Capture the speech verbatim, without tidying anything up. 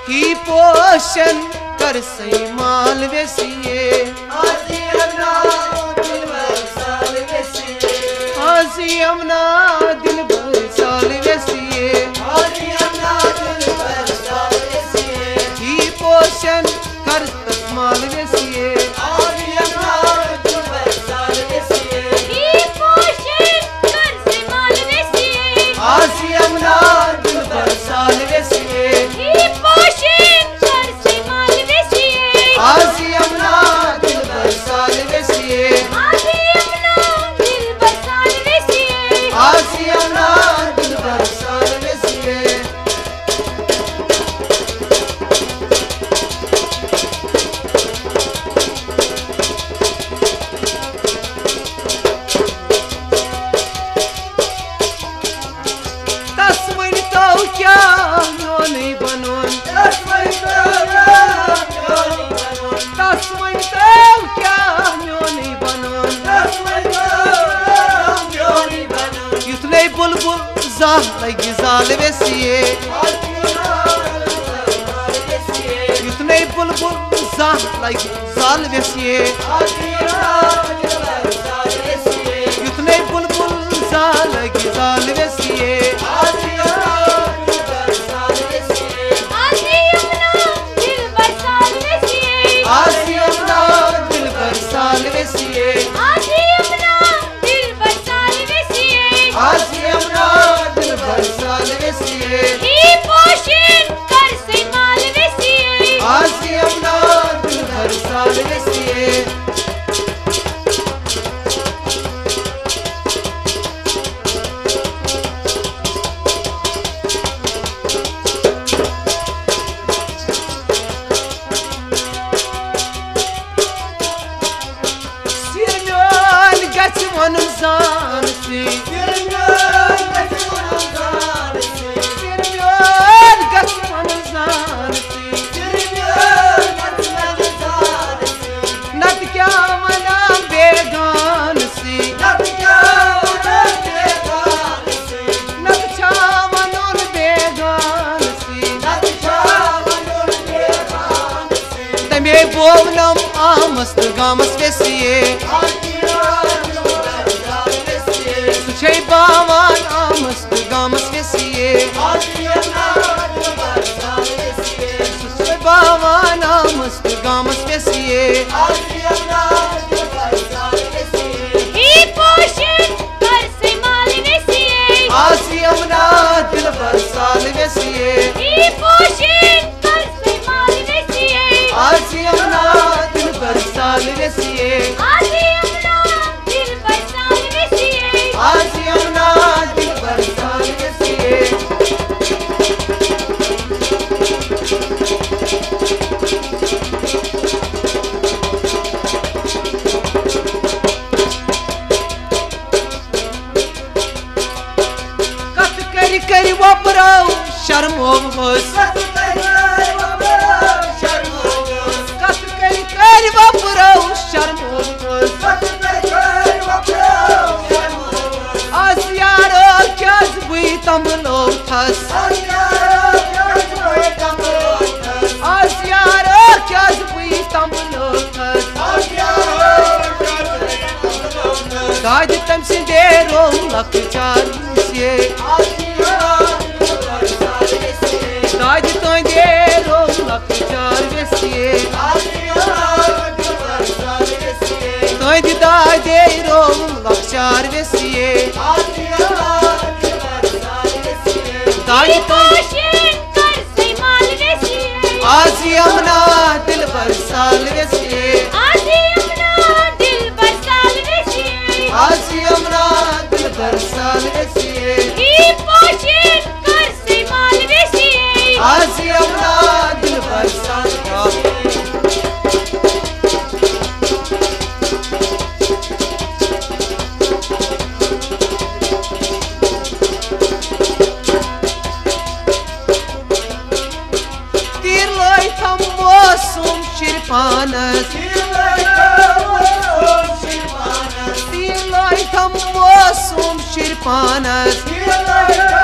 ही पोषण कर सही माल वेसिए आजी हमना दिल भर साल वेसिए आजी हमना दिल भर साल वेसिए आजी हमना दिल भर साल वेसिए ही पोषण कर सही माल वेसिए आजी हमना दिल भर साल वेसिए ही पोषण कर से माल वेसिए आजी हमना दिल भर साल वेसिए ही पोषण कर से माल वेसिए आजी हमना दिल भर साल वेसिए आजी अपना दिल बसाल वेसिए आजी हमना दिल भर साल वेसिए तस्मन तो क्या नोनी बनोन तस्मै तस्मै तस्मन तो क्या नोनी बनोन जोनी बनो युतले बुलबुल जाह लगी जाल वेसिए युतले बुलबुल जाह लगी जाल वेसिए युतले बुलबुल जाह लगी जाल वेसिए आजी अपना दिल बसाल वेसिए आजी हमना दिल भर साल वेसिए आजी अपना दिल बसाल वेसिए आजी हमना दिल भर साल वेसिए ही पोषण कर से माल वेसिए आजी हमना दिल भर साल वेसिए सिरम्योन गच वनुन जानसी सिरम्योन गच वनुन जानसी नत क्या मना बेगानसी नत छा वनुन बेगानसी तमे बोवनम आमस्त गामस वेसिए सुछै बावान आमस्त गामस वेसिए सुछै बावान आमस्त गामस वेसिए ही पोषण कर से माल वेसिए आसी हमना दिल भर साल वेसिए ही पोषण कर से माल वेसिए आसी हमना दिल भर साल वेसिए आजी अपना दिल बसाल वेसिए आसी हमना दिल भर साल वेसिए कत करी करी वपराव शर्मो बस कत करी करी वपराव शर्मो बस आज यारो क्या बुई तमलो थस आज यारो क्या बुई तमलो थस गाज तम सिंदे रो लख चार से गाज तो दे रो लख चार वेसिए तो दा दे रो लख चार वेसिए गाज ही तो पोषण कर से माल वेसिए आजी हमना दिल भर साल वेसिए आजी अपना दिल बसाल वेसिए आजी हमना दिल भर साल वेसिए ही पोषण कर से माल वेसिए आजी हमना दिल भर साल तीर लोई थम मौसम शिरपानस तीर लोई थम मौसम शिरपानस